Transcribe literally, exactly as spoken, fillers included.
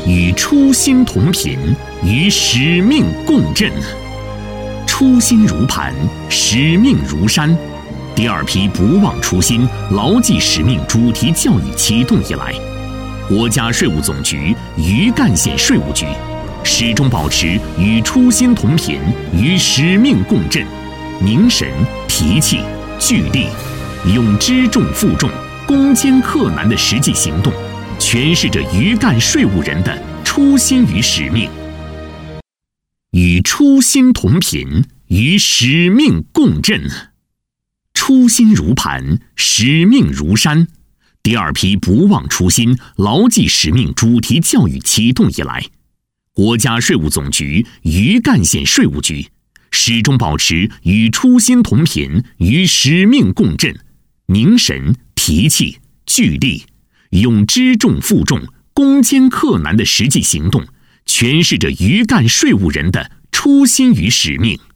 与初心同频，与使命共振。初心如磐，使命如山。第二批不忘初心、牢记使命主题教育启动以来，国家税务总局余干县税务局始终保持与初心同频、与使命共振，凝神提气聚力，用知重负重、攻坚克难的实际行动，诠释着余干税务人的初心与使命。与初心同频，与使命共振。初心如磐，使命如山。第二批不忘初心、牢记使命主题教育启动以来，国家税务总局余干县税务局始终保持与初心同频、与使命共振，凝神提气聚力，用知重负重、攻坚克难的实际行动，诠释着余干税务人的初心与使命。